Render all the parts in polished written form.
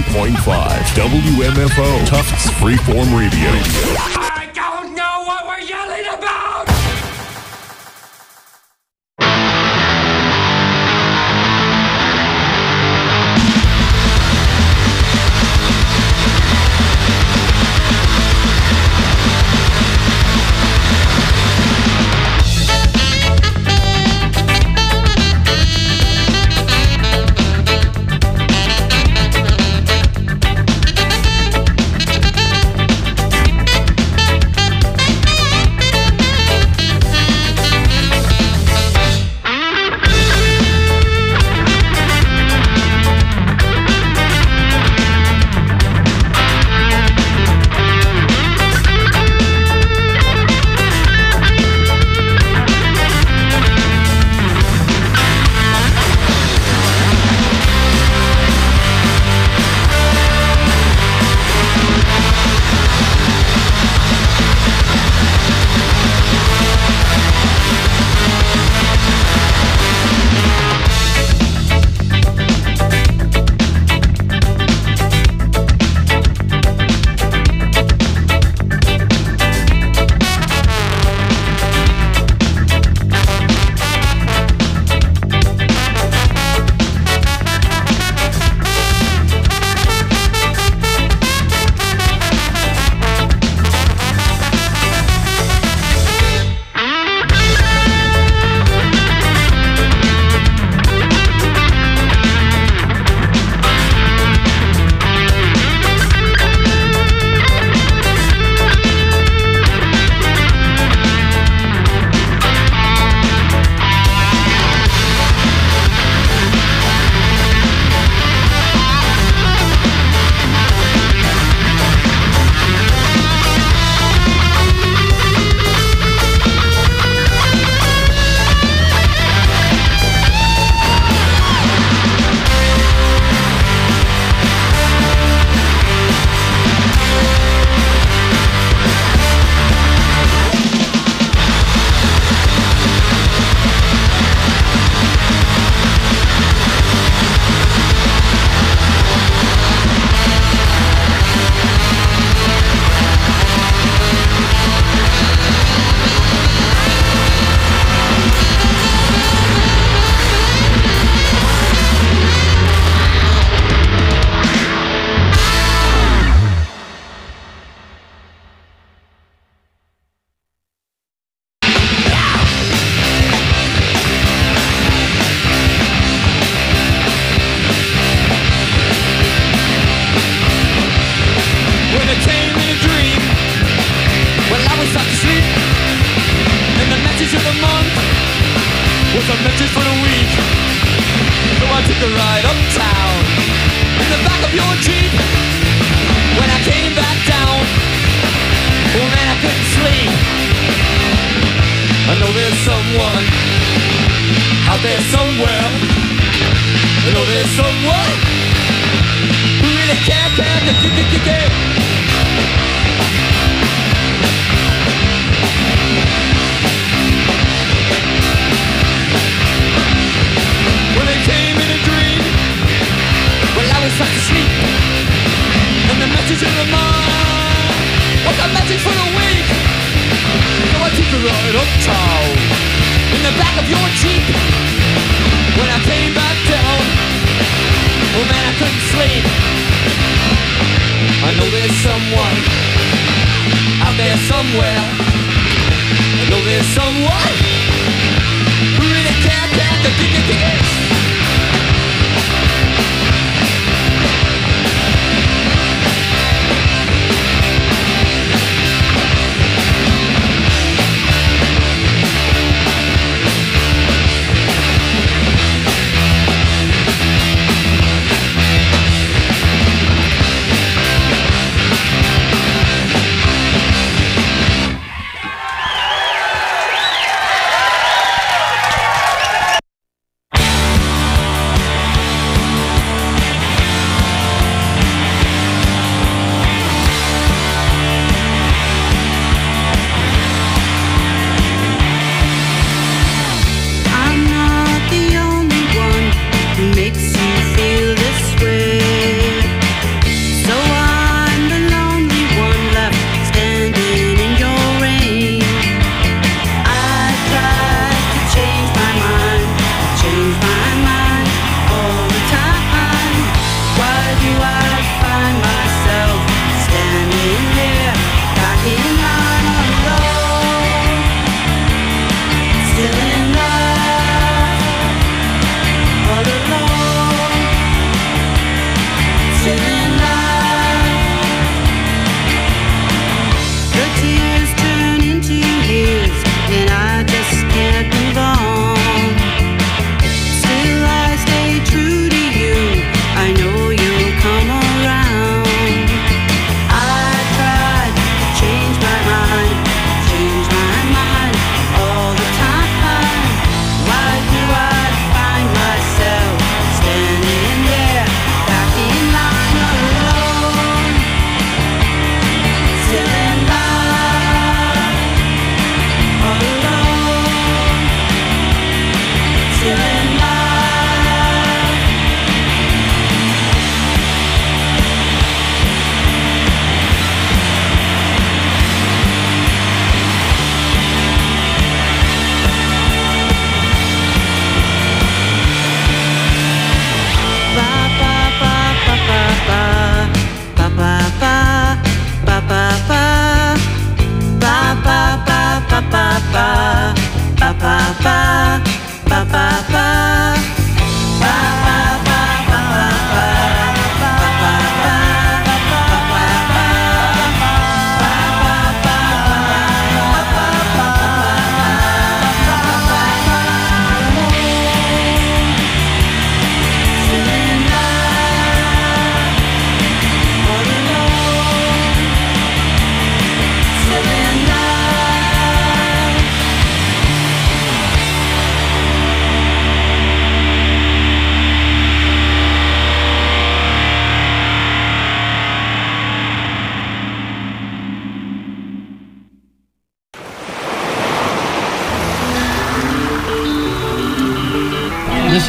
WMFO, Tufts Freeform Radio. I don't know what we're yelling about!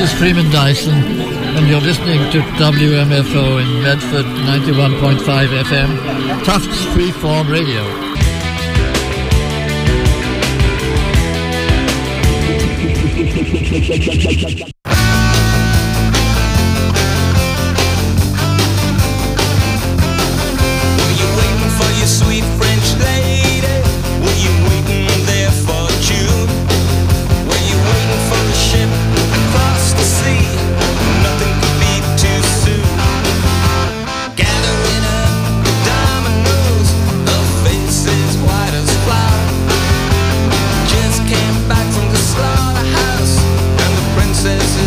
is Freeman Dyson, and you're listening to WMFO in Medford, 91.5 FM, Tufts Freeform Radio. Were you waiting for your sweet French lady? Were you waiting there for June? Were you waiting for the ship across the sea? Nothing could be too soon. Gathering up the dominoes, the faces white as flour. Just came back from the slaughterhouse, and the princess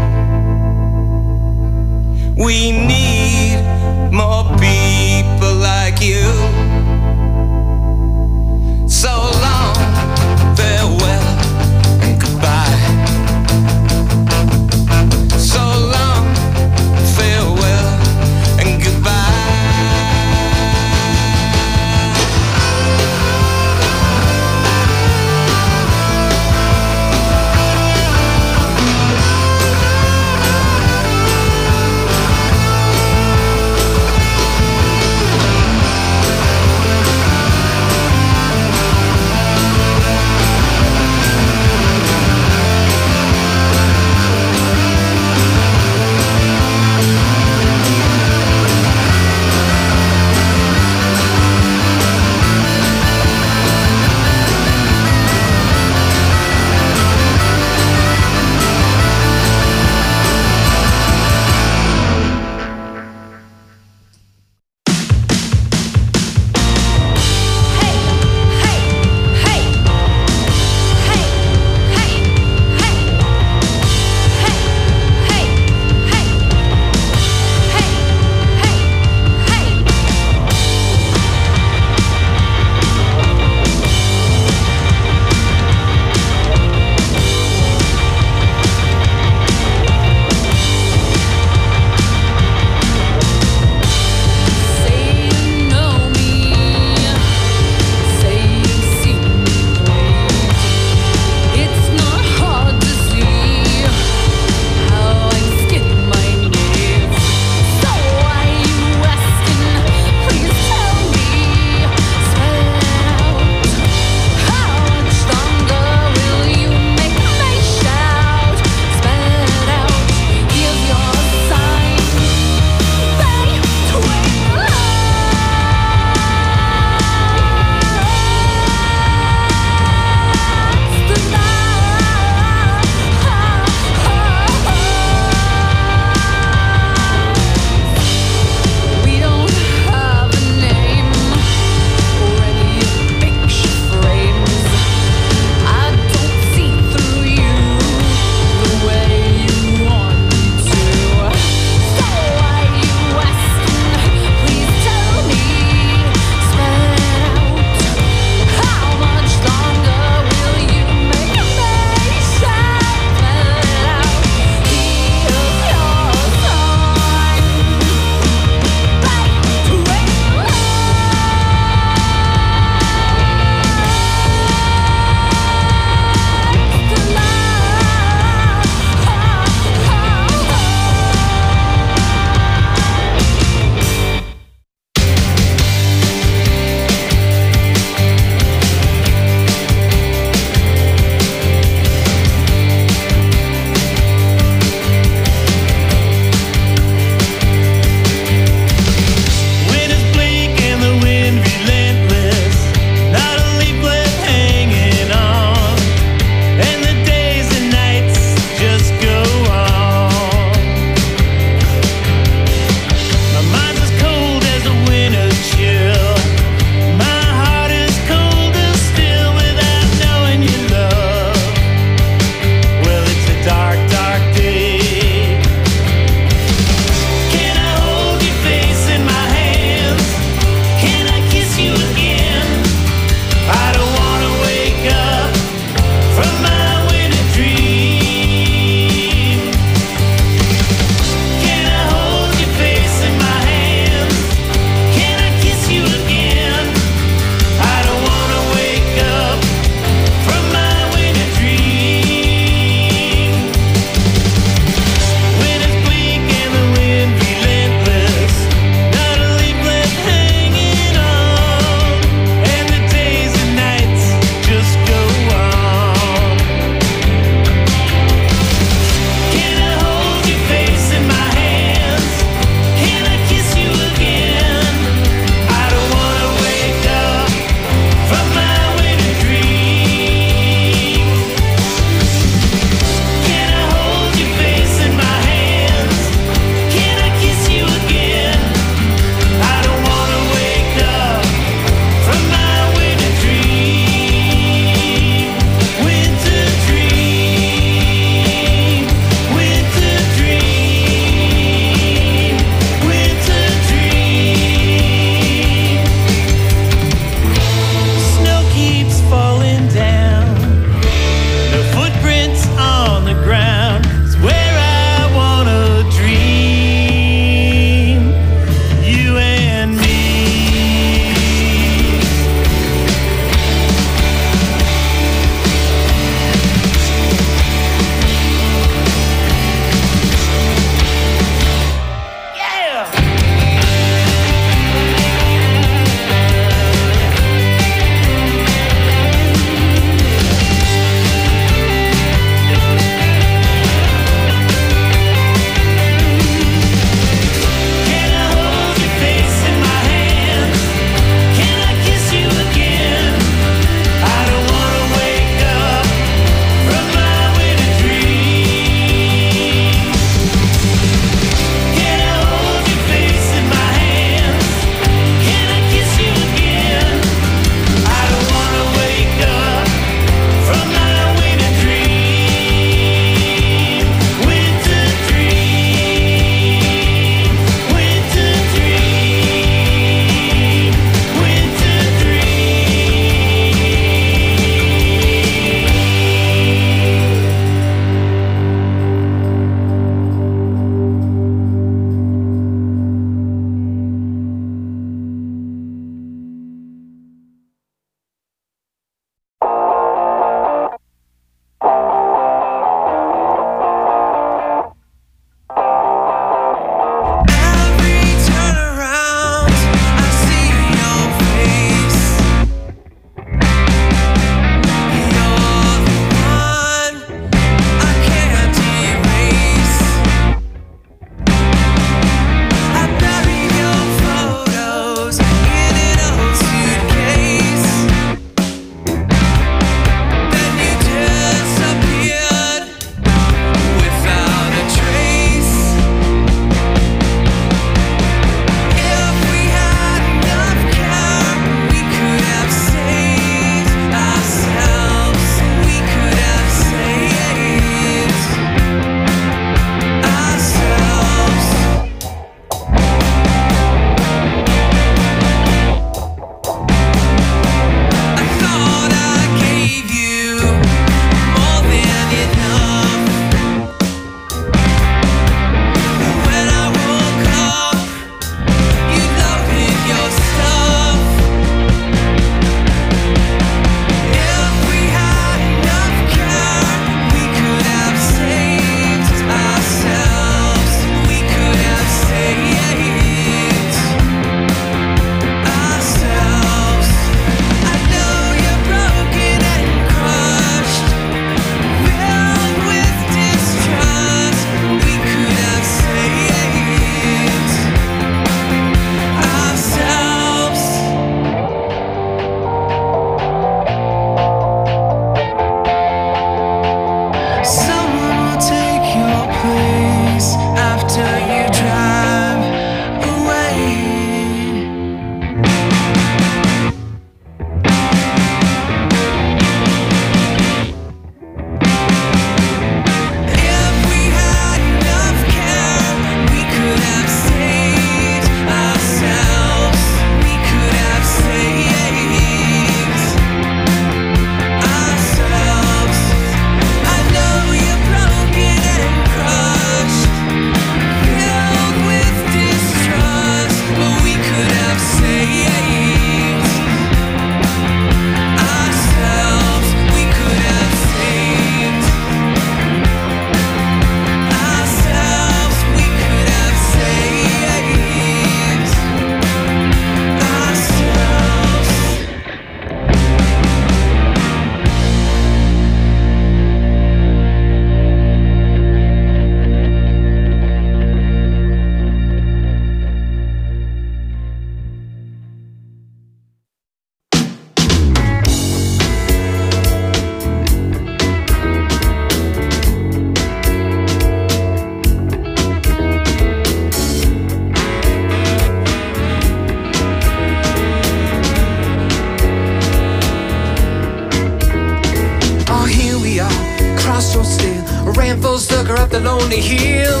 up the lonely hill.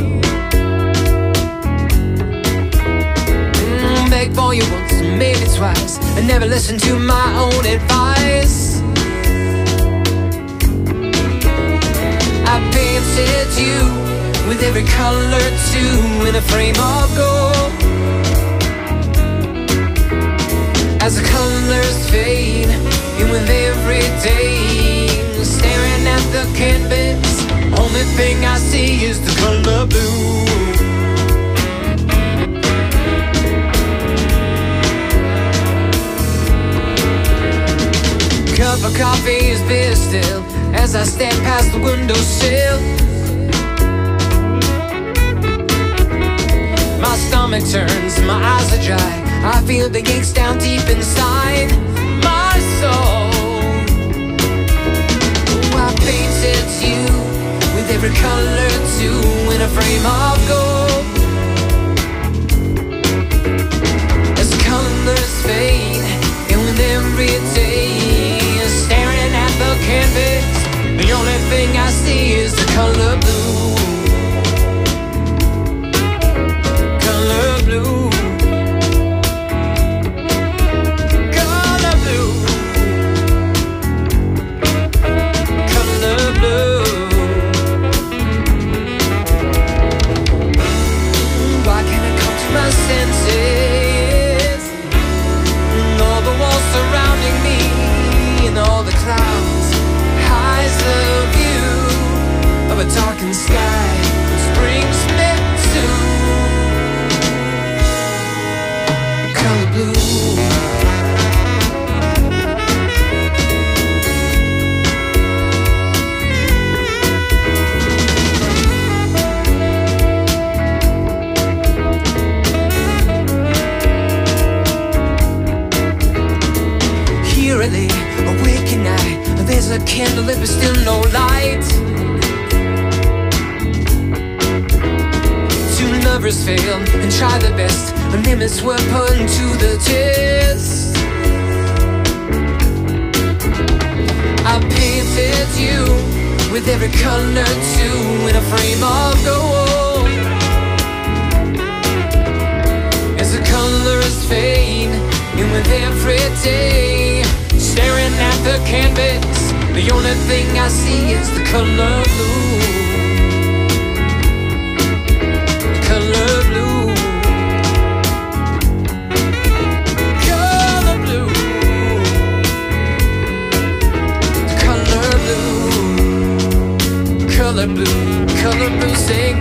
Begged for you once, maybe twice, and never listened to my own advice. I painted you with every color too in a frame of gold. As the colors fade, and with every day, staring at the canvas, only thing I see is the color blue. Cup of coffee is bitter still as I step past the windowsill. My stomach turns, my eyes are dry. I feel the aches down deep inside my soul. Oh, I painted you with every color too in a frame of gold. As the colors fade, and with every day, staring at the canvas, the only thing I see is the color blue. Color blue. Color blue. Color blue. Why can't I come to my senses? All the walls surrounding me, and all the clouds hides the view of a darkened sky, which brings me to color blue. Here I lay, awake at night. There's a candle lit but still no light. Two lovers fail and try their best, and limits were put to the test. I painted you with every color too in a frame of gold. As the colors fade, and with every day, staring at the canvas, the only thing I see is the color blue. Color blue. Color blue. Color blue. Color blue. Color blue, sing.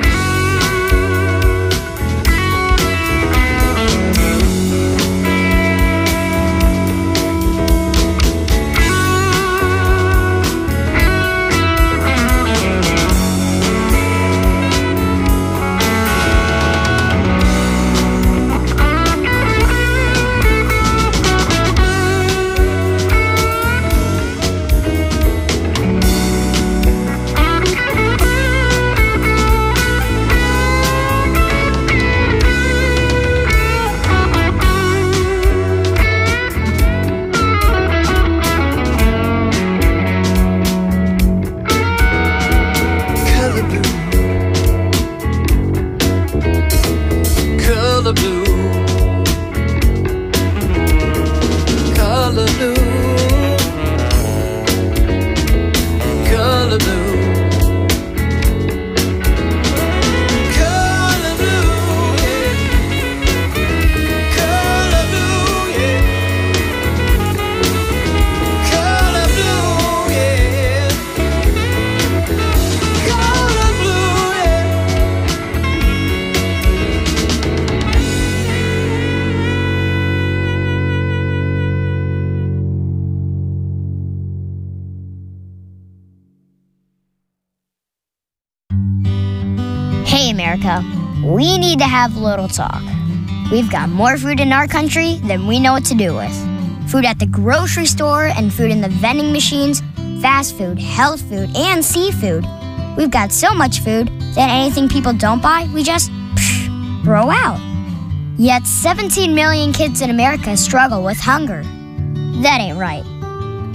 America, we need to have a little talk. We've got more food in our country than we know what to do with. Food at the grocery store and food in the vending machines, fast food, health food, and seafood. We've got so much food that anything people don't buy, we just throw out. Yet 17 million kids in America struggle with hunger. That ain't right.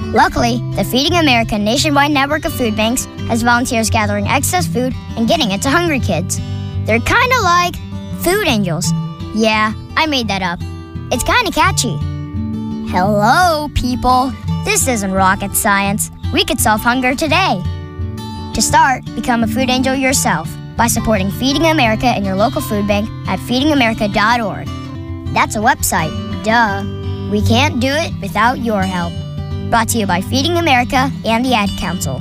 Luckily, the Feeding America nationwide network of food banks has volunteers gathering excess food and getting it to hungry kids. They're kind of like food angels. Yeah, I made that up. It's kind of catchy. Hello, people. This isn't rocket science. We could solve hunger today. To start, become a food angel yourself by supporting Feeding America and your local food bank at feedingamerica.org. That's a website, duh. We can't do it without your help. Brought to you by Feeding America and the Ad Council.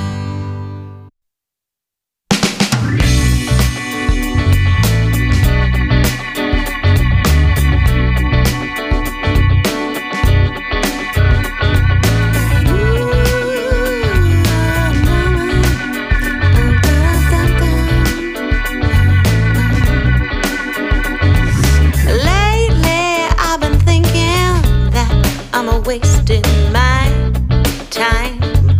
Wasting my time.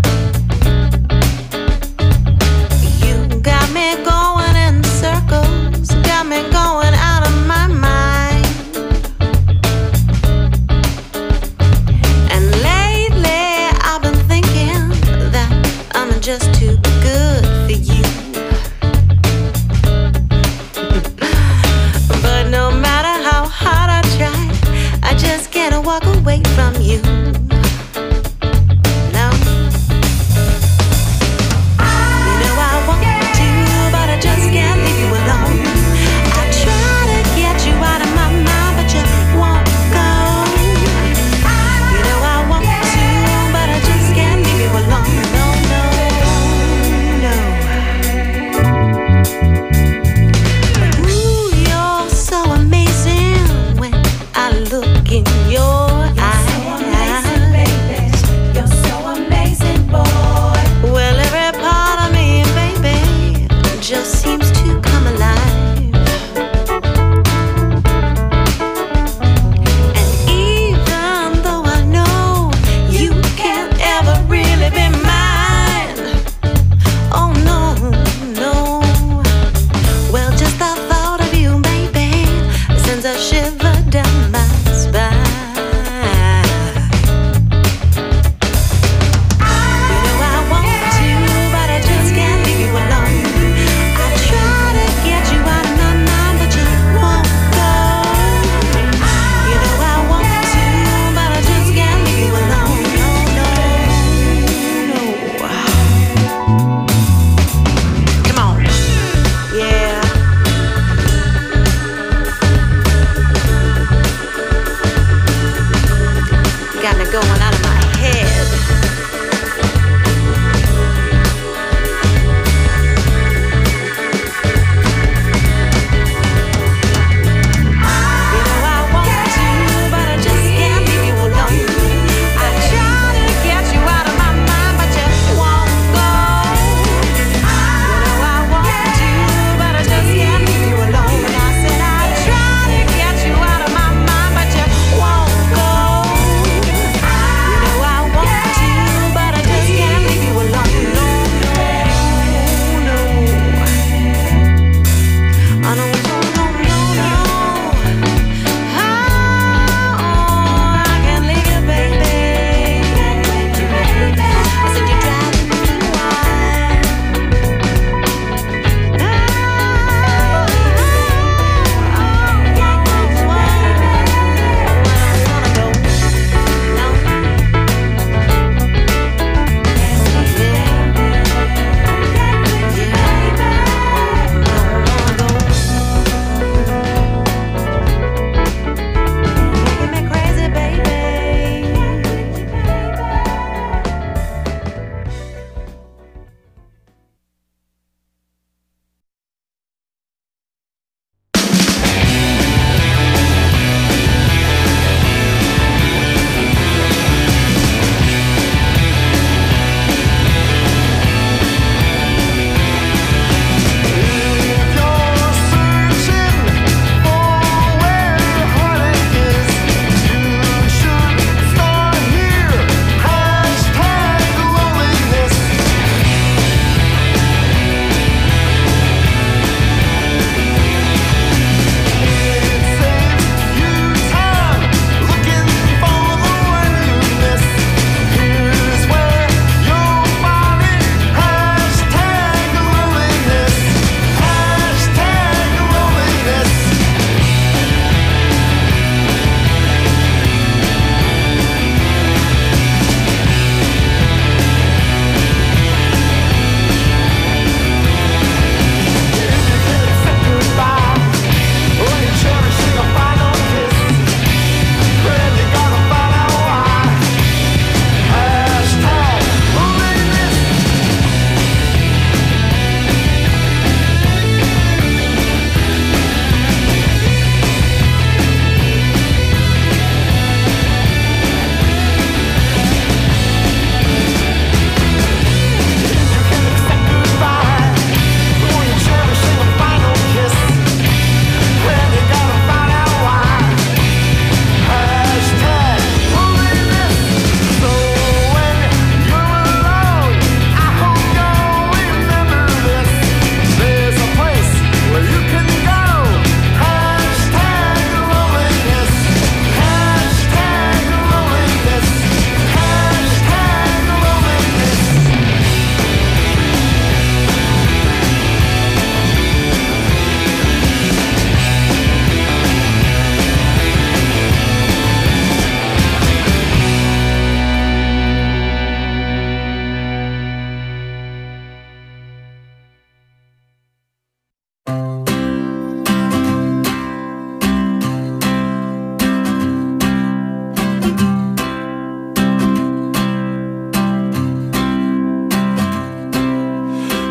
You got me going in circles, got me going out of my mind. And lately I've been thinking that I'm just too good for you. But no matter how hard I try, I just can't walk away from you. No. You know I want to, but I just can't leave you alone. I try to get you out of my mind, but you won't go. You know I want to, but I just can't leave you alone. No, no, no. Ooh, you're so amazing when I look in your eyes.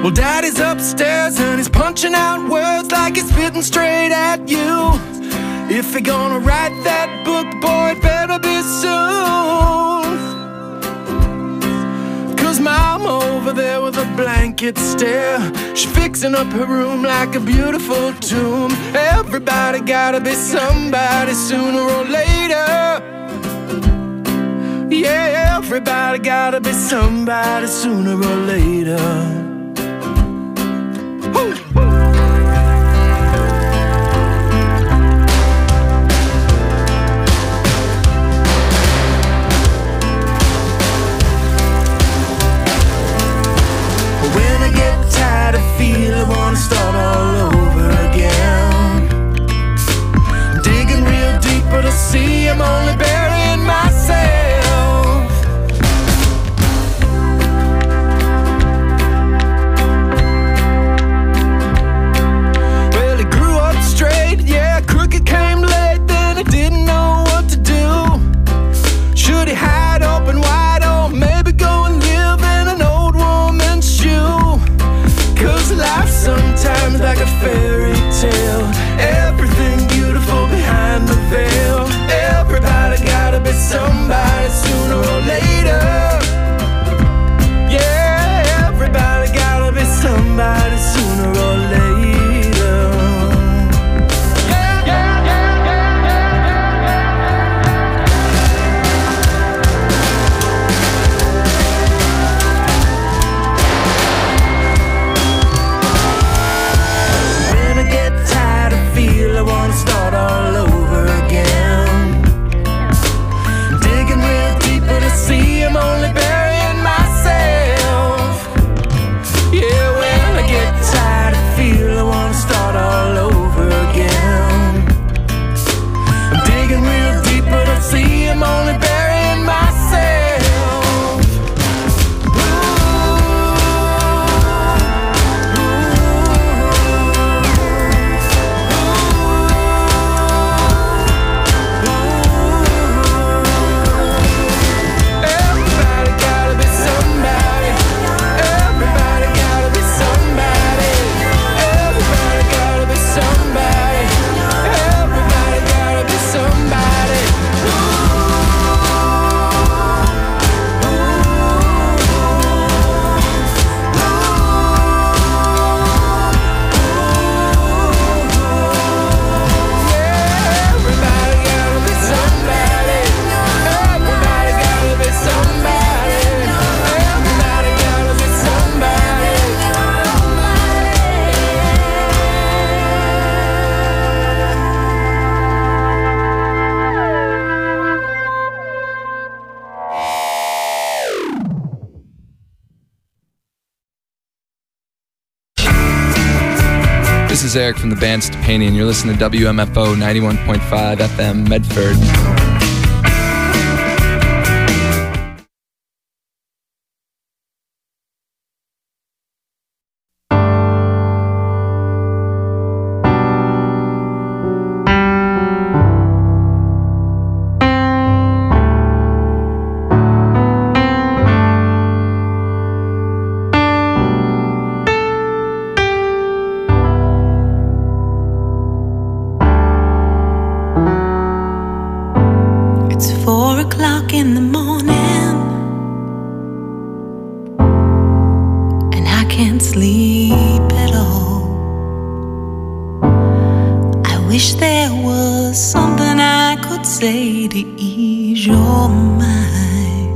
Well, Daddy's upstairs and he's punching out words like he's spitting straight at you. If you're gonna write that book, boy, it better be soon. 'Cause Mom over there with a blanket stare, she's fixing up her room like a beautiful tomb. Everybody gotta be somebody sooner or later. Yeah, everybody gotta be somebody sooner or later. When I get tired, I feel I wanna start all over again. Digging real deep, but I see I'm only burying myself. Well, he grew up straight, yeah, crooked came late, then he didn't know what to do. Should he hide open wide, or maybe go and live in an old woman's shoe? 'Cause life's sometimes like a fairy tale, everything beautiful behind the veil. Everybody gotta be somebody sooner or later. Yeah, everybody gotta be somebody sooner or later. I wanna start all over again. Digging real deep, but I see I'm only burying myself. Yeah, when I get tired, I feel I wanna start all over again. I'm digging real deep, but I see I'm only burying myself. This is Eric from the band Stepani, and you're listening to WMFO 91.5 FM Medford. In the morning, and I can't sleep at all. I wish there was something I could say to ease your mind.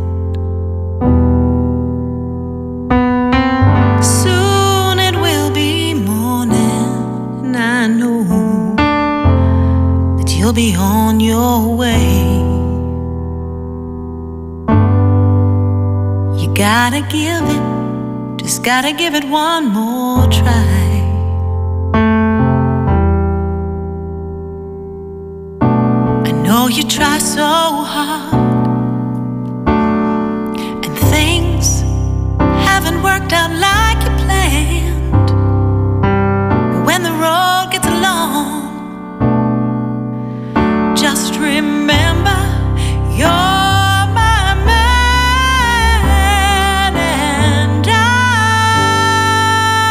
Soon it will be morning, and I know that you'll be on your way. Gotta give it, just gotta give it one more try. I know you try so hard, and things haven't worked out like you planned. But when the road gets long, just remember you're my man, and I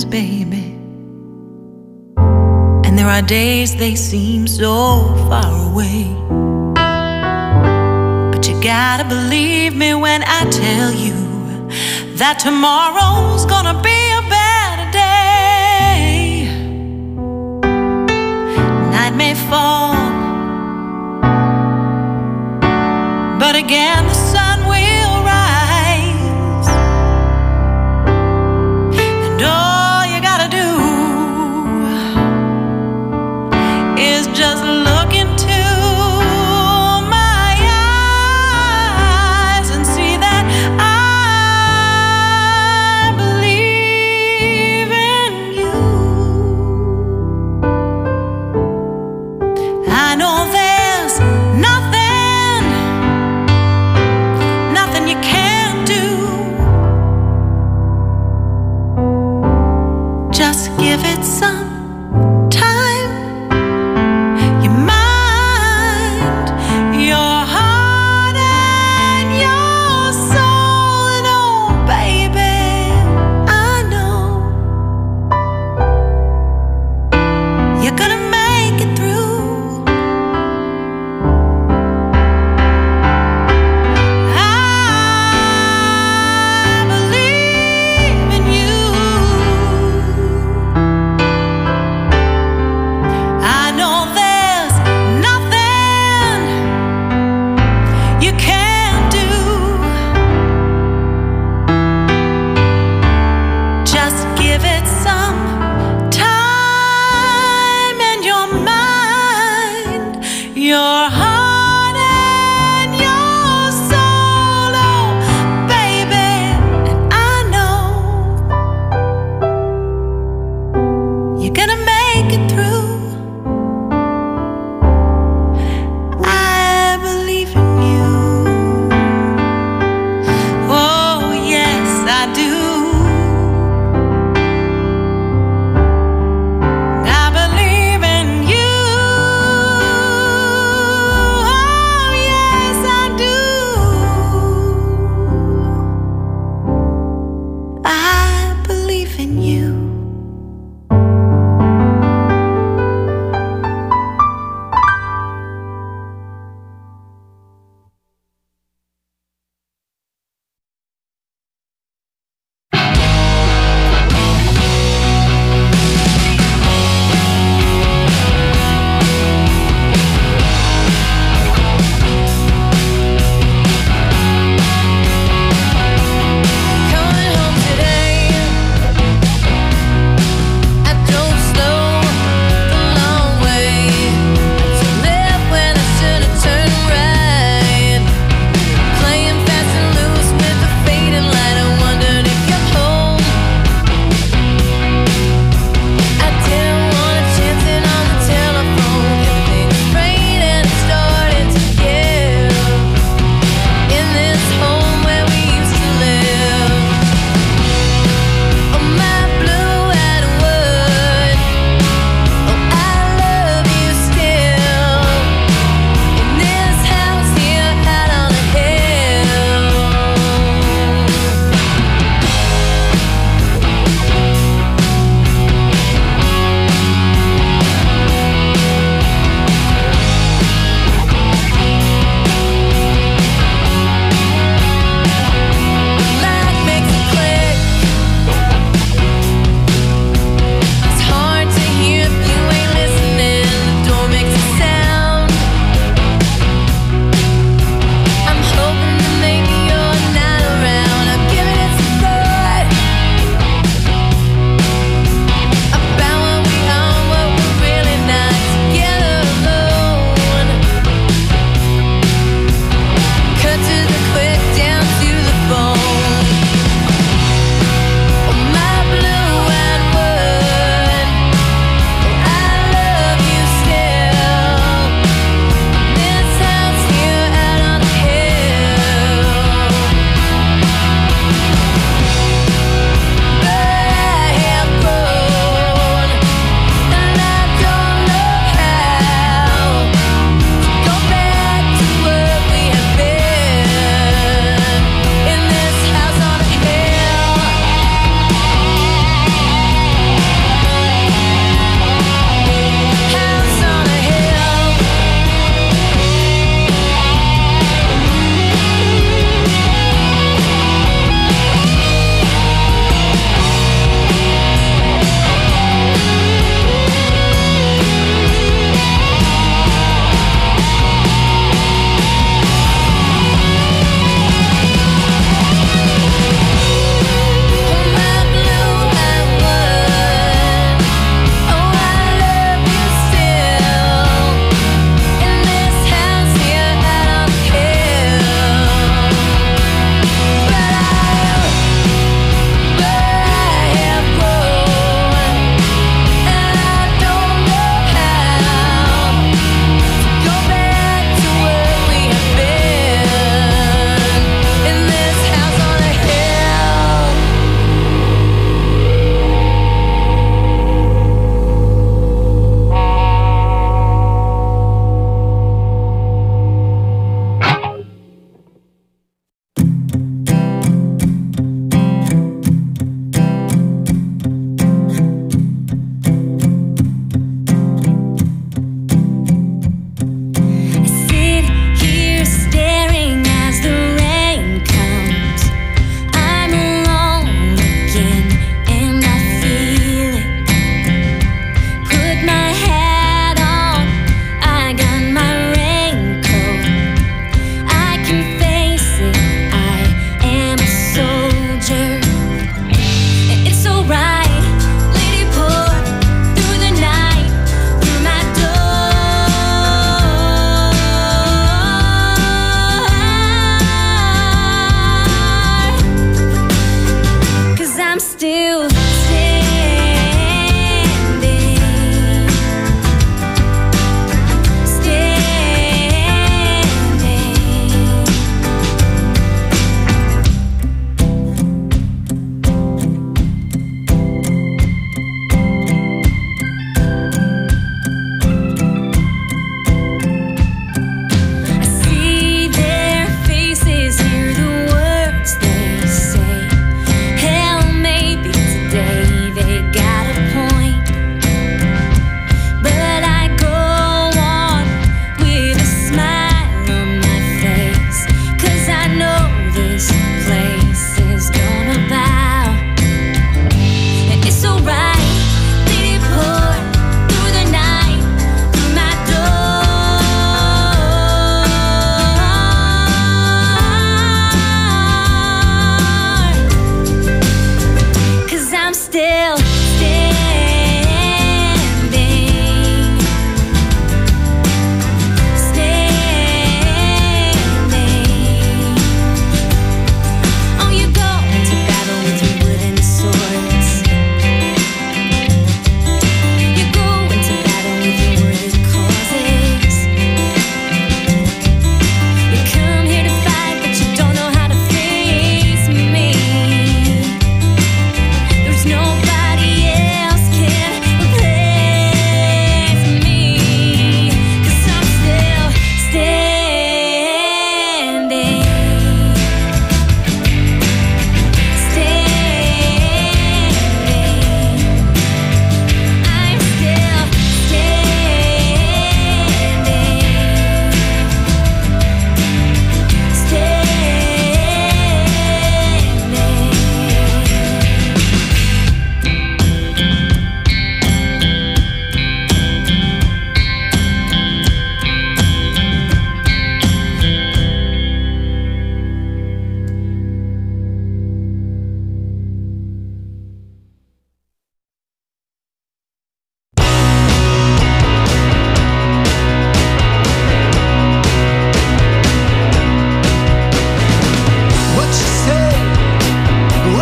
baby. And there are days they seem so far away. But you gotta believe me when I tell you that tomorrow's gonna be a better day. Night may fall, but again the sun will rise. And all you gotta do is just look into my eyes and see that I believe in you. I know there's nothing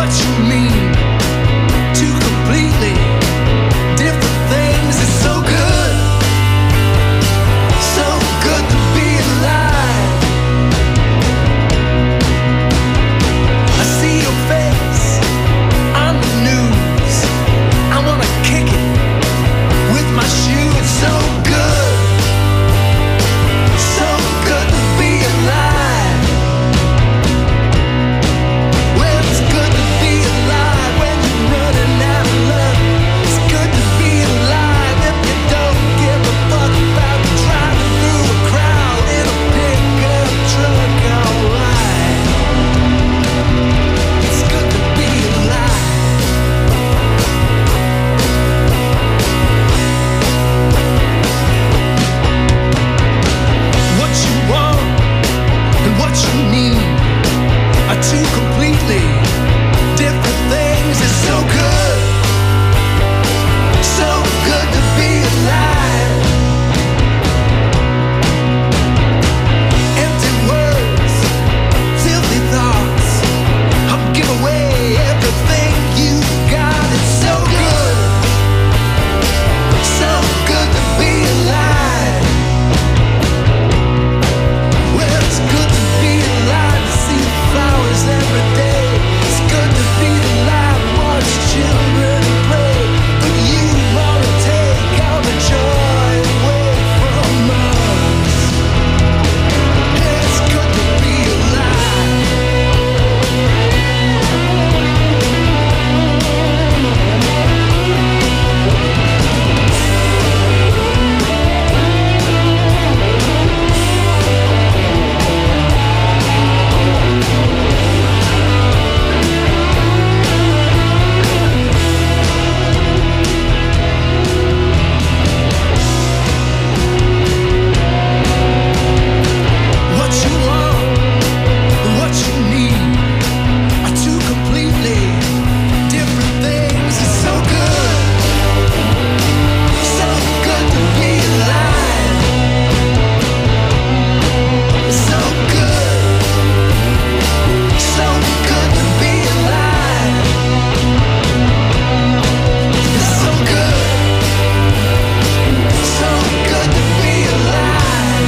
what you mean. Two completely different things. It's so good to be alive. I see your face on the news. I wanna kick it with my shoe. It's so good to be alive. Well, it's good to be alive when you're running out of luck. It's good to be alive if you don't give a fuck about driving through a crowd in a pickup truck. Alright, it's good to be alive. What you want and what you need are two completely different things. It's so good to be alive. Empty words, filthy thoughts. I'll give away everything you got. It's so good to be alive. Well, it's good to be alive to see the flowers every day. It's good to be alive and watch children play. But you wanna take all the joy away from us. Yeah, it's good to be alive. What you want and what you need are two completely different things. It's so good to be alive. It's so good to be alive. It's so good to be alive.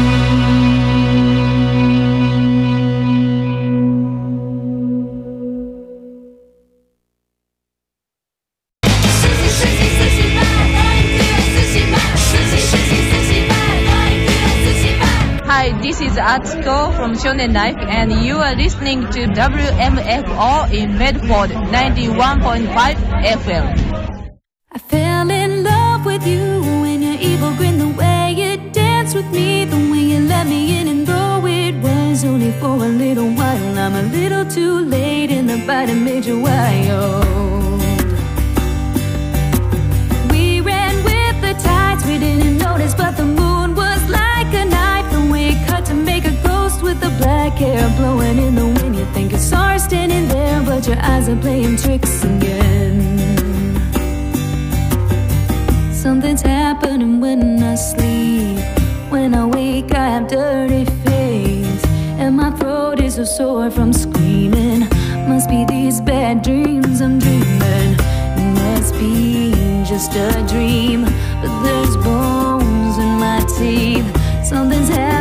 Hi, this is Atsuko from Shonen Life, and you are listening to WMFO in Medford 91.5 FM. I fell in love with you when your evil grin, the way you danced with me, the way you let me in, and though it was only for a little while, I'm a little too late in the bite that made you wild. We ran with the tides, we didn't notice, but the moon was like a knife, the way it cut to make a ghost with the black hair blowing in the wind. You think you saw her standing there, but your eyes are playing tricks again. Something's happening when I sleep. When I wake I have dirty face, and my throat is so sore from screaming. Must be these bad dreams I'm dreaming. It must be just a dream, but there's bones in my teeth. Something's happening